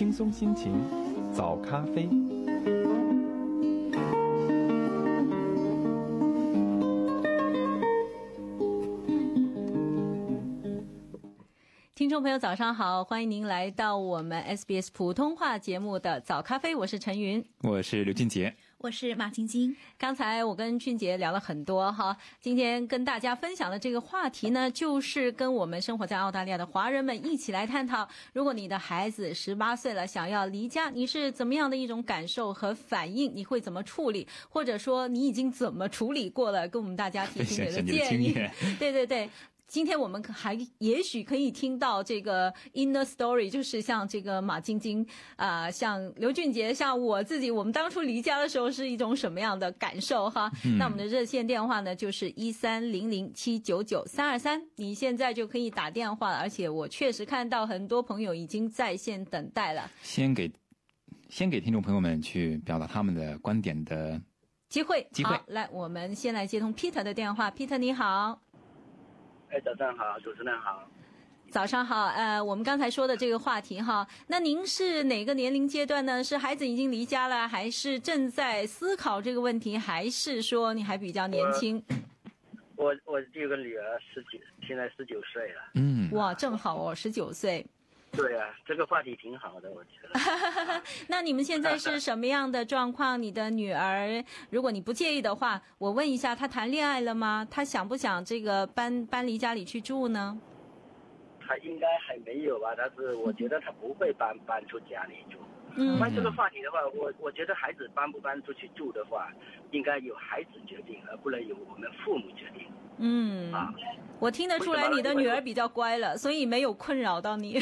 轻松心情，早咖啡。 听众朋友早上好，欢迎您来到我们 SBS 普通话节目的早咖啡，我是陈云， 我是刘俊杰， 我是马晶晶。 刚才我跟俊杰聊了很多哈，今天跟大家分享的这个话题呢，就是跟我们生活在澳大利亚的华人们一起来探讨，如果你的孩子18岁了想要离家，你是怎么样的一种感受和反应，你会怎么处理，或者说你已经怎么处理过了，跟我们大家提醒你的建议。对对对，今天我们还也许可以听到这个 inner story， 就是像这个马晶晶像刘俊杰，像我自己，我们当初离家的时候是一种什么样的感受哈。那我们的热线电话呢就是1300799323，你现在就可以打电话了，而且我确实看到很多朋友已经在线等待了。先给听众朋友们去表达他们的观点的机会。 好，来，我们先来接通 Peter 的电话。 Peter 你好。 早上好，主持人好。 早上好，我们刚才说的这个话题哈，那您是哪个年龄阶段呢？是孩子已经离家了，还是正在思考这个问题，还是说你还比较年轻？ 我这个女儿现在19岁了。 哇，正好哦，19岁。 对啊，这个话题挺好的，我觉得。 那你们现在是什么样的状况？你的女儿，如果你不介意的话，我问一下，她谈恋爱了吗？她想不想这个搬离家里去住呢？ 她应该还没有吧，但是我觉得她不会搬出家里住。关于这个话题的话，我觉得孩子搬不搬出去住的话，应该由孩子决定，而不能由我们父母决定。 我听得出来你的女儿比较乖了，所以没有困扰到你。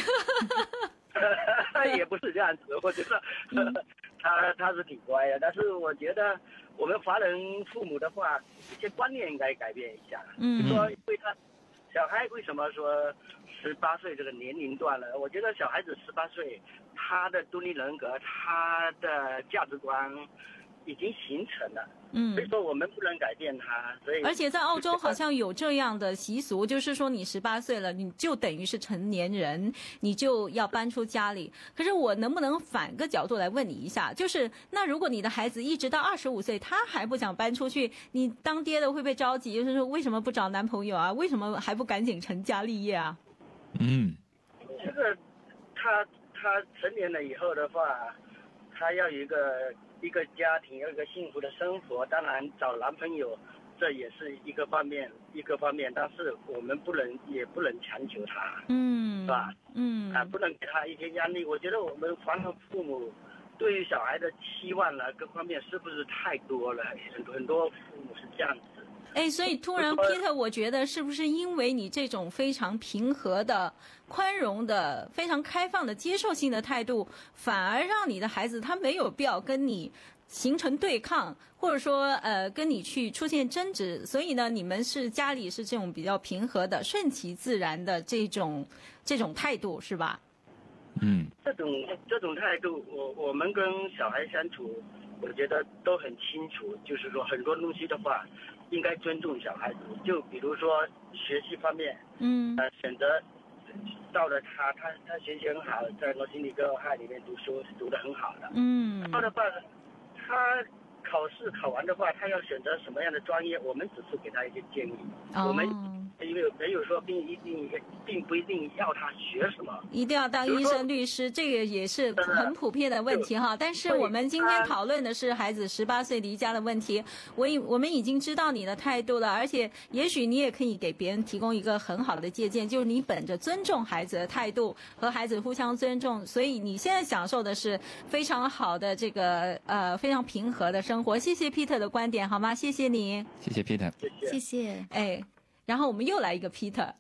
也不是这样子，我觉得她是挺乖的，但是我觉得我们华人父母的话，一些观念应该改变一下。就说因为小孩为什么说18岁这个年龄段了？我觉得小孩子18岁，他的独立人格，他的价值观已经形成了。所以说我们不能改变他。所以而且在澳洲好像有这样的习俗，就是说你18岁了，你就等于是成年人，你就要搬出家里。可是我能不能反个角度来问你一下，就是那如果你的孩子一直到25岁他还不想搬出去，你当爹的会不会着急，就是说为什么不找男朋友啊？为什么还不赶紧成家立业啊？ 这个他成年了以后的话，他要有一个家庭，有一个幸福的生活，当然找男朋友这也是一个方面，但是我们也不能强求他，是吧？不能给他一些压力。我觉得我们华人父母对于小孩的期望呢，各方面是不是太多了？很多父母是这样子。 所以突然 Peter， 我觉得是不是因为你这种非常平和的、宽容的、非常开放的、接受性的态度，反而让你的孩子他没有必要跟你形成对抗，或者说跟你去出现争执，所以呢，你们是家里是这种比较平和的、顺其自然的这种态度，是吧？ 这种态度，我们跟小孩相处，我觉得都很清楚，就是说很多东西的话，应该尊重小孩子。就比如说学习方面，选择到了他学习很好，在罗辛理格海里面读书是读得很好的。然后的话，他考试考完的话，他要选择什么样的专业，我们只是给他一些建议。我们没有说并不一定要他学什么， 一定要当医生、律师，这个也是很普遍的问题哈。但是我们今天讨论的是孩子18岁离家的问题，我们已经知道你的态度了，而且也许你也可以给别人提供一个很好的借鉴，就是你本着尊重孩子的态度和孩子互相尊重，所以你现在享受的是非常好的这个非常平和的生活。谢谢 Peter 的观点，好吗？谢谢你， 谢谢 Peter， 谢谢。 然后我们又来一个 Peter，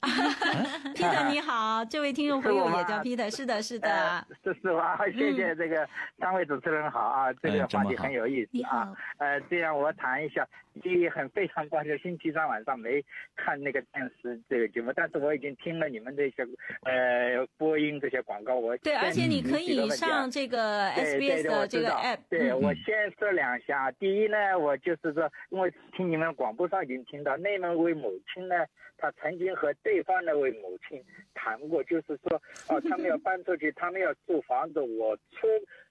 Peter 你好，这位听众朋友也叫 Peter， 是的，是的， 是吧？谢谢这个三位主持人好啊，这个话题很有意思啊。这样我谈一下，非常抱歉，星期三晚上没看那个电视这个节目，但是我已经听了你们这些播音这些广告， 对，而且你可以上这个 SBS 的这个 app。 对，我先说两下。第一呢，我就是说，因为听你们广播上已经听到，内蒙为母亲呢呢，他曾经和对方那位母亲谈过，就是说，他们要搬出去，他们要租房子，我出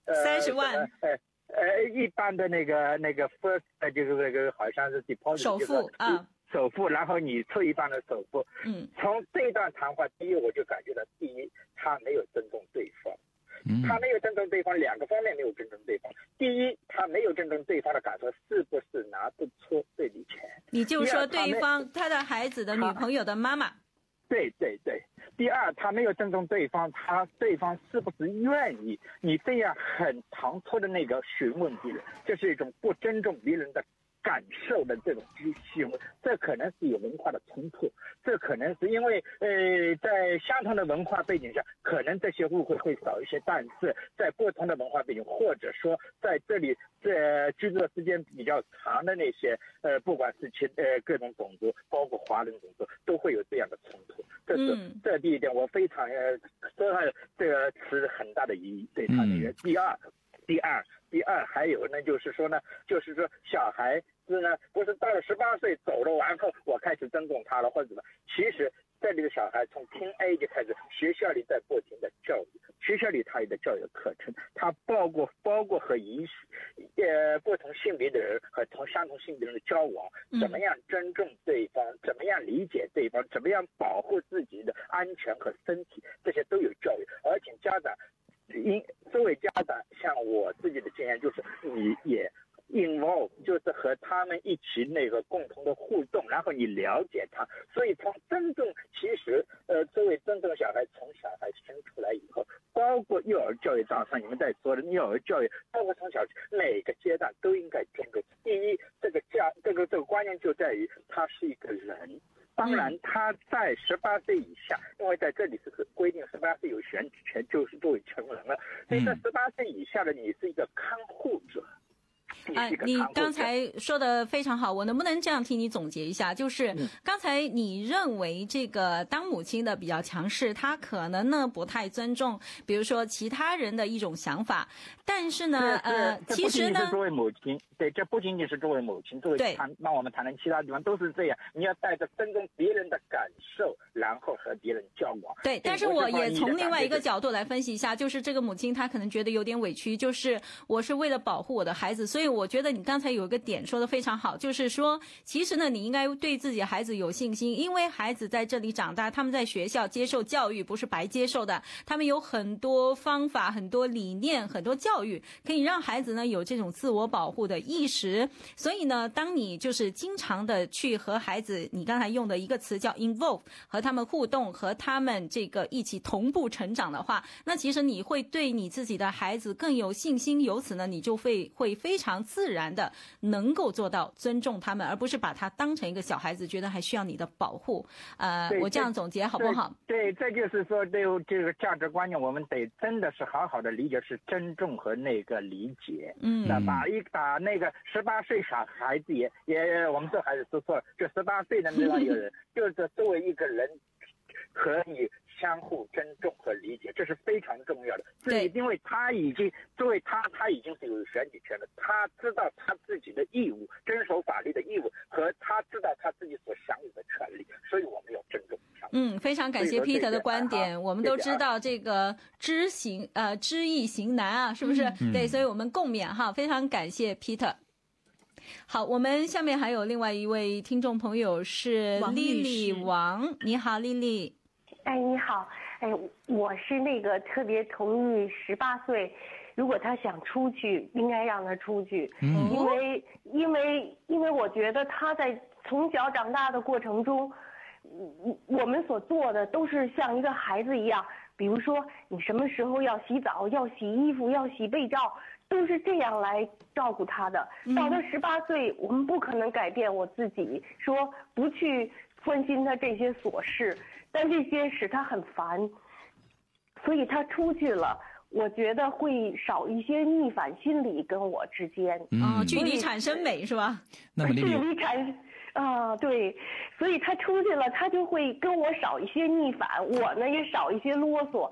30万。 一般的那个 first 就是那个好像是 deposit 首付啊， 首付，然后你出一半的首付。从这段谈话，第一我就感觉到，第一他没有尊重对方，他没有尊重对方，两个方面没有尊重对方。第一，他没有尊重对方的感受，是不是拿不出这笔钱？ 你就说对方他的孩子的女朋友的妈妈。 对。第二，他没有尊重对方，对方是不是愿意？你这样很唐突的那个询问别人，这是一种不尊重别人的感受的这种行为，这可能是有文化的冲突，这可能是因为在相同的文化背景下，可能这些误会会少一些，但是在不同的文化背景，或者说在这里居住的时间比较长的那些不管是各种种族，包括华人种族，都会有这样的冲突。这第一点，我非常说他这个持很大的疑义对他那个。第二还有呢，就是说小孩子呢，不是到了18岁走了完后，我开始尊重他了或者什么。其实这里的小孩从teenage开始，学校里在不停的教育，学校里他有的教育课程，他包括和不同性别的人和相同性别的人的交往，怎么样尊重对方，怎么样理解对方，怎么样保护自己的安全和身体，这些都有教育。而且家长作为家长，像我自己的经验就是你也involve， 就是和他们一起那个共同的互动，然后你了解他。所以从尊重，其实作为尊重小孩，从小孩生出来以后，包括幼儿教育上你们在说的幼儿教育，包括从小每个阶段都应该尊重。第一，这个观念就在于他是一个人。当然，他在18岁以下，因为在这里是规定18岁有选举权，就是作为成人了。所以在18岁以下的，你是一个看护者。 你刚才说的非常好，我能不能这样替你总结一下？就是刚才你认为这个当母亲的比较强势，她可能呢不太尊重，比如说其他人的一种想法，但是呢，其实呢， 作为母亲，对，这不仅仅是作为母亲，作为让我们谈论其他地方都是这样，你要带着尊重别人的感受，然后和别人交往。 对，但是我也从另外一个角度来分析一下，就是这个母亲她可能觉得有点委屈，就是我是为了保护我的孩子，所以我觉得你刚才有一个点说的非常好，就是说其实呢你应该对自己的孩子有信心，因为孩子在这里长大，他们在学校接受教育不是白接受的，他们有很多方法，很多理念，很多教育可以让孩子呢有这种自我保护的意识。所以呢当你就是经常的去和孩子，你刚才用的一个词叫 involve， 和他们互动，和他们这个一起同步成长的话，那其实你会对你自己的孩子更有信心，由此呢你就会非常自然的能够做到尊重他们，而不是把他当成一个小孩子，觉得还需要你的保护。我这样总结好不好？ 对，这就是说对这个价值观念，我们得真的是好好的理解，是尊重和那个理解。那把那个18岁小孩子也我们这孩子说错了，就18岁的那样一个人，就是作为一个人可以相互尊重和理解，这是非常重要的。对，因为他已经作为他已经是有选举权了，他知道他自己的义务，遵守法律的义务，和他知道他自己所享有的权利，所以我们要尊重他。 非常感谢 Peter 的观点。我们都知道这个知易行难啊，是不是？对，所以我们共勉哈，非常感谢 Peter。好，我们下面还有另外一位听众朋友是丽丽王，你好，丽丽。 你好，我是那个特别同意18岁，如果他想出去，应该让他出去，因为我觉得他在从小长大的过程中，我们所做的都是像一个孩子一样，比如说你什么时候要洗澡，要洗衣服，要洗被罩，都是这样来照顾他的。到他18岁，我们不可能改变我自己，说不去关心他这些琐事，但这些使他很烦，所以他出去了，我觉得会少一些逆反心理跟我之间。 距离产生美是吧？ 那么距离对，所以他出去了，他就会跟我少一些逆反，我呢也少一些啰嗦。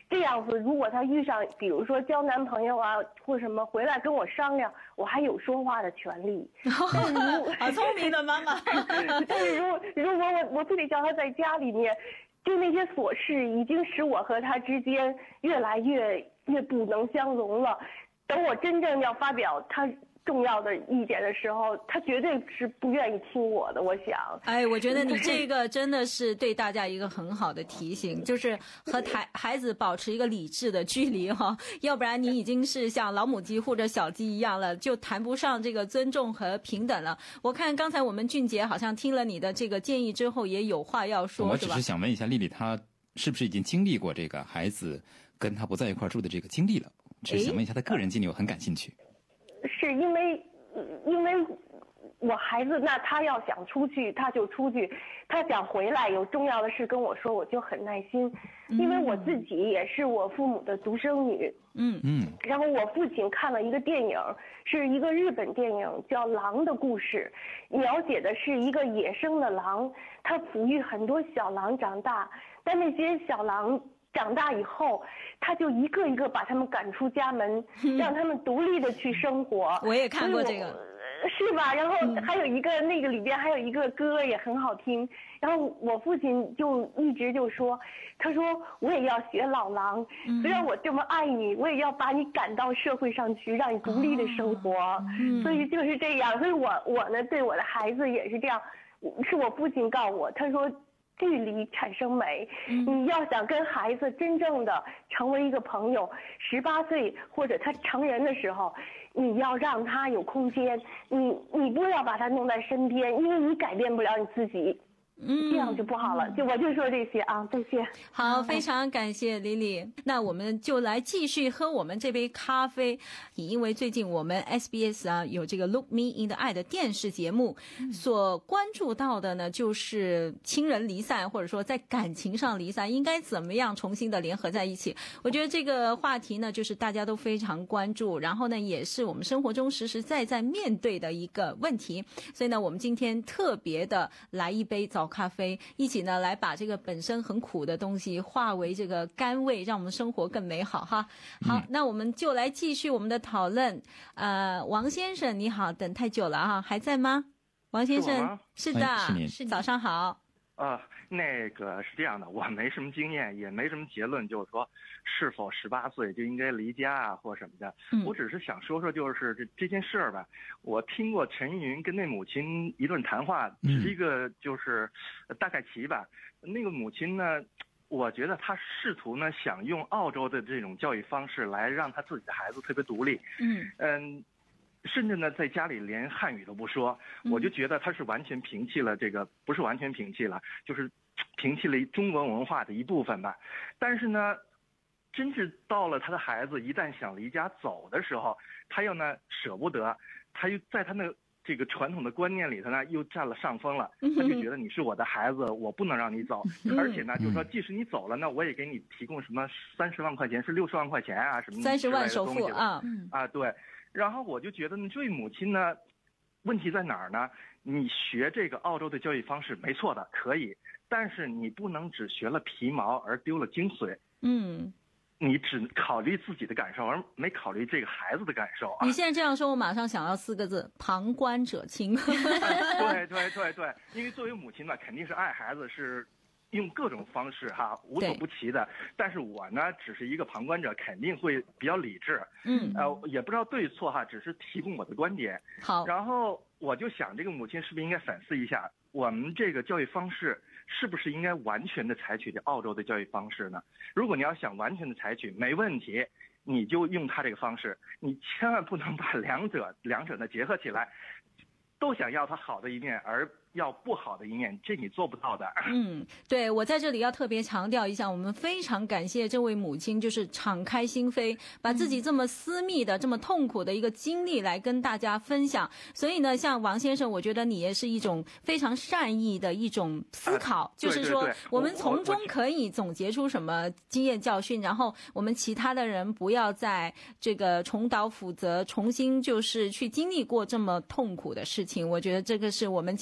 这样子，如果他遇上比如说交男朋友啊或什么回来跟我商量，我还有说话的权利。 好聪明的妈妈。 但是如果我非得叫他在家里面，就那些琐事已经使我和他之间越来越不能相容了。等我真正要发表他重要的意见的时候，他绝对是不愿意听我的。我想， 我觉得你这个真的是对大家一个很好的提醒，就是和孩子保持一个理智的距离哈，要不然你已经是像老母鸡或者小鸡一样了，就谈不上这个尊重和平等了。我看刚才我们俊杰好像听了你的这个建议之后，也有话要说， 我只是想问一下丽丽，她是不是已经经历过这个孩子跟她不在一块住的这个经历了？只是想问一下她个人经历，我很感兴趣。 是因为我孩子，那他要想出去他就出去，他想回来有重要的事跟我说，我就很耐心。因为我自己也是我父母的独生女。然后我父亲看了一个电影，是一个日本电影叫《狼的故事》，描写的是一个野生的狼，他抚育很多小狼长大，但那些小狼长大以后，他就一个一个把他们赶出家门，让他们独立的去生活。 我也看过这个， 是吧？然后还有一个那个里边还有一个歌也很好听。然后我父亲就一直就说，他说我也要学老狼，虽然我这么爱你，我也要把你赶到社会上去，让你独立的生活。所以就是这样。所以我呢对我的孩子也是这样，是我父亲告诉我，他说距离产生美，你要想跟孩子真正的成为一个朋友，18岁或者他成人的时候，你要让他有空间，你不要把他弄在身边，因为你改变不了你自己。这样就不好了。我就说这些啊，再见。 好，非常感谢李李。那我们就来继续喝我们这杯咖啡。因为最近我们 SBS 啊有这个 Look Me in the Eye 的电视节目，所关注到的呢就是亲人离散，或者说在感情上离散，应该怎么样重新的联合在一起。我觉得这个话题呢，就是大家都非常关注，然后呢也是我们生活中实实在在面对的一个问题。所以呢，我们今天特别的来一杯早咖啡，一起呢来把这个本身很苦的东西化为这个甘味，让我们生活更美好哈。好，那我们就来继续我们的讨论。王先生你好，等太久了啊，还在吗？王先生，是的，是早上好。 那个是这样的，我没什么经验，也没什么结论，就是说是否18岁就应该离家啊或什么的。我只是想说说，就是这件事儿吧。我听过陈云跟那母亲一顿谈话，是一个就是大概其吧。那个母亲呢，我觉得她试图呢想用澳洲的这种教育方式来让她自己的孩子特别独立。甚至呢，在家里连汉语都不说，我就觉得他是完全摒弃了这个，不是完全摒弃了，就是摒弃了中国文化的一部分吧。但是呢，真是到了他的孩子一旦想离家走的时候，他又呢舍不得，他又在他那这个传统的观念里头呢又占了上风了，他就觉得你是我的孩子，我不能让你走，而且呢，就是说即使你走了，那我也给你提供什么30万块钱，是60万块钱啊什么 30万首付对。然后我就觉得呢，这位母亲呢，问题在哪儿呢？你学这个澳洲的教育方式没错的，可以，但是你不能只学了皮毛而丢了精髓。你只考虑自己的感受，而没考虑这个孩子的感受啊！ 你现在这样说，我马上想到4个字：旁观者清。 对，因为作为母亲呢，肯定是爱孩子，是用各种方式哈，无所不齐的。但是我呢，只是一个旁观者，肯定会比较理智。也不知道对错哈，只是提供我的观点。 好， 然后我就想，这个母亲是不是应该反思一下，我们这个教育方式是不是应该完全的采取这澳洲的教育方式呢？如果你要想完全的采取，没问题，你就用他这个方式，你千万不能把两者呢结合起来，都想要他好的一面，而要不好的一面，这你做不到的。 对，我在这里要特别强调一下，我们非常感谢这位母亲，就是敞开心扉，把自己这么私密的、这么痛苦的一个经历来跟大家分享。所以呢，像王先生，我觉得你也是一种非常善意的一种思考，就是说我们从中可以总结出什么经验教训，然后我们其他的人不要再这个重蹈覆辙，重新就是去经历过这么痛苦的事情。我觉得这个是我们今天的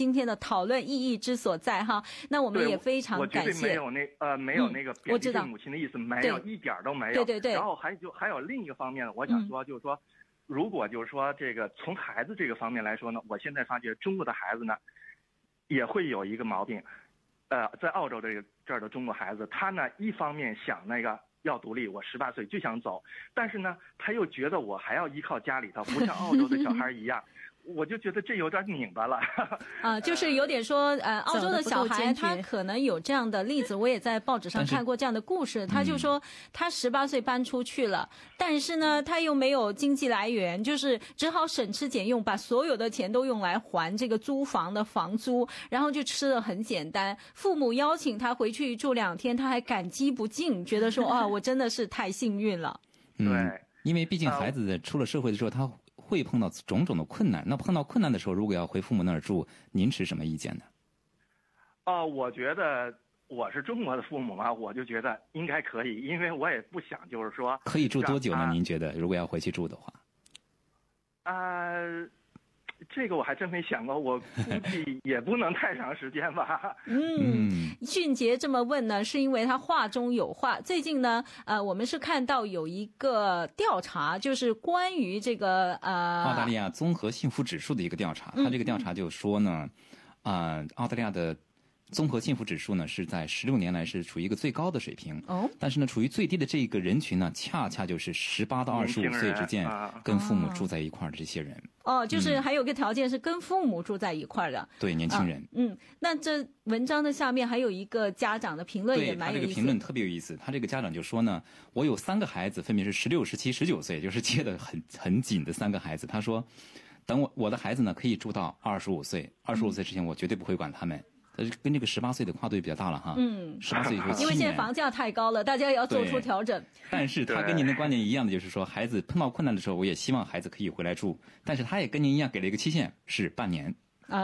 讨论意义之所在哈。那我们也非常感谢。 我绝对没有那个贬低母亲的意思，没有，一点都没有。 对。 然后还有另一个方面，我想说就是说，如果就是说这个从孩子这个方面来说呢，我现在发觉中国的孩子呢，也会有一个毛病，在澳洲这儿的中国孩子，他呢一方面想那个要独立，我18岁就想走，但是呢他又觉得我还要依靠家里头，不像澳洲的小孩一样。我就觉得这有点拧巴了就是有点说澳洲的小孩他可能有这样的例子，我也在报纸上看过这样的故事。他就说他18岁搬出去了，但是呢他又没有经济来源，就是只好省吃俭用，把所有的钱都用来还这个租房的房租，然后就吃得很简单。父母邀请他回去住2天，他还感激不尽，觉得说我真的是太幸运了。 对， 因为毕竟孩子出了社会的时候，他会碰到种种的困难。那碰到困难的时候，如果要回父母那儿住，您持什么意见呢？ 我觉得我是中国的父母嘛，我就觉得应该可以，因为我也不想就是说可以住多久呢？您觉得如果要回去住的话？ 这个我还真没想过，我估计也不能太长时间吧。 俊杰这么问呢，是因为他话中有话。最近呢，我们是看到有一个调查，就是关于这个澳大利亚综合幸福指数的一个调查。他这个调查就说呢，澳大利亚的综合幸福指数呢是在16年来是处于一个最高的水平，但是呢处于最低的这个人群呢，恰恰就是18到25岁之间跟父母住在一块儿的这些人。 就是还有个条件是跟父母住在一块儿的。 对，年轻人。 那这文章的下面还有一个家长的评论也蛮有意思。对，他这个评论特别有意思。他这个家长就说呢，我有3个孩子，分别是16、17、19岁，就是接得很紧的3个孩子。他说，等我的孩子呢可以住到25岁，25岁之前我绝对不会管他们。跟这个18岁的跨度也比较大了哈。18岁以后7年。 因为现在房价太高了，大家也要做出调整。 但是他跟您的观点一样的，就是说孩子碰到困难的时候，我也希望孩子可以回来住。但是他也跟您一样给了一个期限，是半年。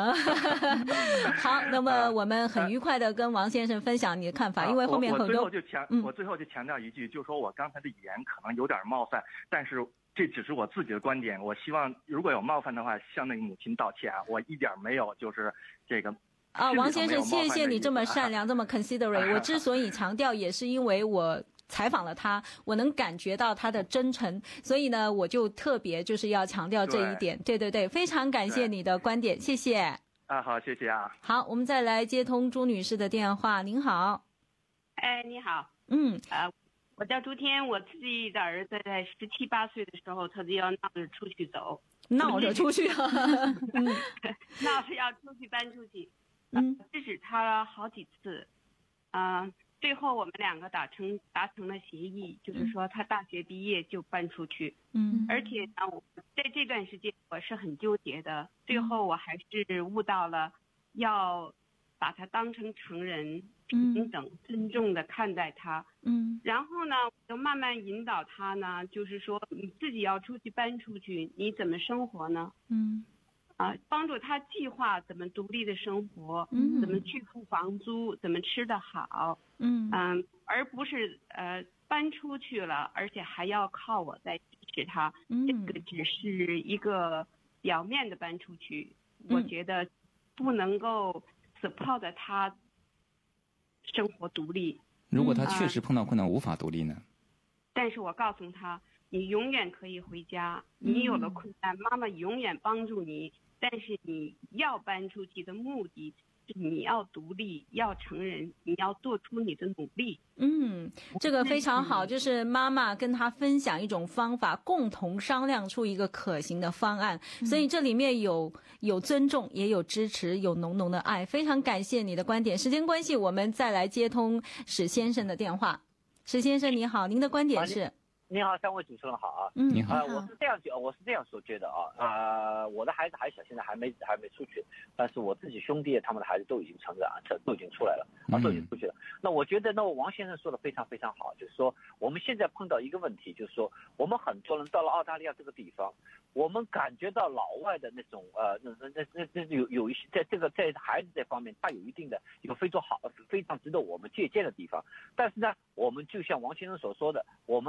好，那么我们很愉快的跟王先生分享你的看法，因为后面很多。 我最后就强调一句，就是说我刚才的语言可能有点冒犯，但是这只是我自己的观点。我希望如果有冒犯的话，向那个母亲道歉啊，我一点没有就是这个。 王先生，谢谢你这么善良，这么 considerate。我之所以强调，也是因为我采访了他，我能感觉到他的真诚，所以呢，我就特别就是要强调这一点。对，非常感谢你的观点，谢谢。 好，谢谢啊。 好，我们再来接通朱女士的电话。您好。 你好。我叫朱天，我自己的儿子在17、18岁的时候，他就要闹着出去走， 闹着出去， 闹着要出去搬出去。制止他了好几次，最后我们2个达成了协议，就是说他大学毕业就搬出去。而且呢，我在这段时间我是很纠结的，最后我还是悟到了要把他当成成人，平等尊重的看待他。然后呢，我就慢慢引导他呢，就是说你自己要出去搬出去，你怎么生活呢？帮助他计划怎么独立的生活，怎么去付房租，怎么吃得好，而不是搬出去了，而且还要靠我在支持他。这个只是一个表面的搬出去，我觉得不能够 support 他生活独立。 如果他确实碰到困难无法独立呢？ 但是我告诉他，你永远可以回家，你有了困难，妈妈永远帮助你。但是你要搬出去的目的是你要独立，要成人，你要做出你的努力。 这个非常好，就是妈妈跟他分享一种方法，共同商量出一个可行的方案。所以这里面有尊重，也有支持，有浓浓的爱。非常感谢你的观点。时间关系，我们再来接通史先生的电话。史先生你好，您的观点是？ 你好，3位主持人好啊。 你好。 我是这样所觉得啊。我的孩子还小，现在还没出去，但是我自己兄弟他们的孩子都已经成长，都已经出来了，都已经出去了。那我觉得呢，王先生说的非常非常好，就是说我们现在碰到一个问题，就是说我们很多人到了澳大利亚这个地方，我们感觉到老外的那种有一些在孩子这方面，他有一定的有非常值得我们借鉴的地方。但是呢，我们就像王先生所说的，我们呢却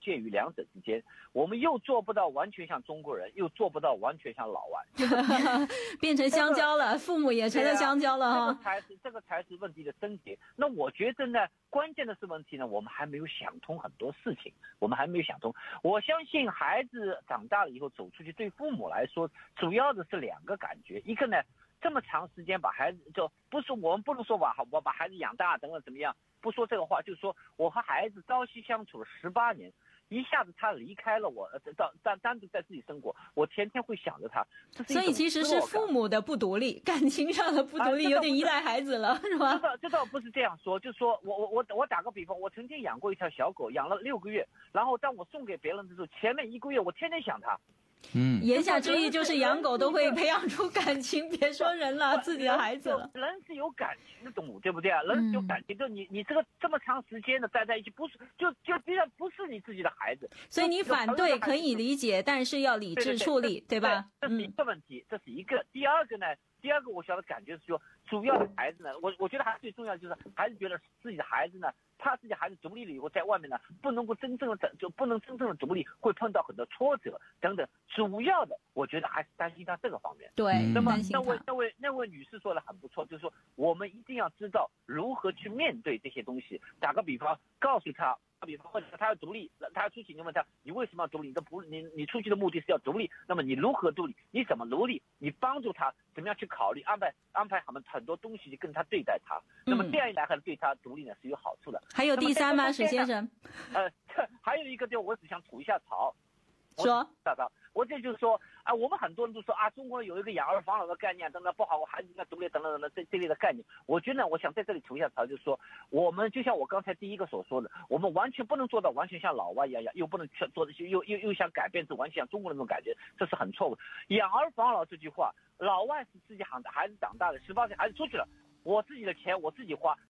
介于两者之间，我们又做不到完全像中国人，又做不到完全像老外， 变成香蕉了，父母也成了香蕉了哈。 这个才是问题的症结。那我觉得呢，关键的是问题呢，我们还没有想通很多事情，我们还没有想通。我相信孩子长大了以后走出去，对父母来说，主要的是两个感觉，一个呢，这么长时间把孩子，就不是我们不能说我把孩子养大等等怎么样，不说这个话，就是说我和孩子朝夕相处了18年，一下子他离开了我，单独在自己生活，我天天会想着他。 所以其实是父母的不独立，感情上的不独立，有点依赖孩子了，是吧？ 这倒不是这样说，就是说我打个比方，我曾经养过一条小狗，养了6个月，然后当我送给别人的时候，前面1个月我天天想它。 言下之意就是养狗都会培养出感情，别说人了，自己的孩子了。 人是有感情的动物，对不对啊？人是有感情，就你这么长时间的待在一起，不是就实际上不是你自己的孩子。 所以你反对可以理解，但是要理智处理，对吧？ 这是一个问题，这是一个。第二个我想的感觉是说，主要的孩子呢，我觉得还是最重要的就是孩子觉得自己的孩子呢，他自己孩子独立了以后，在外面呢不能真正的独立，会碰到很多挫折等等。主要的，我觉得还是担心他这个方面。 对， 那么那位女士说的很不错，就是说我们一定要知道如何去面对这些东西。打个比方，告诉他。比方或者他要独立，他要出去，你问他你为什么要独立？你出去的目的是要独立，那么你如何独立？你怎么独立？你帮助他怎么样去考虑安排很多东西跟他对待他，那么这样一来，对他独立呢是有好处的。 还有第三吗，史先生？ 还有一个就我只想吐一下槽。 说， 我这就是说啊，我们很多人都说啊，中国有一个养儿防老的概念，等等不好，我孩子应该独立等等这类的概念。我觉得呢，我想在这里吐一下槽，就是说，我们就像我刚才第一个所说的，我们完全不能做到完全像老外一样，又不能做的又想改变完全像中国那种感觉，这是很错误的。养儿防老这句话，老外是自己孩子长大了，18岁孩子出去了。我自己的钱我自己花，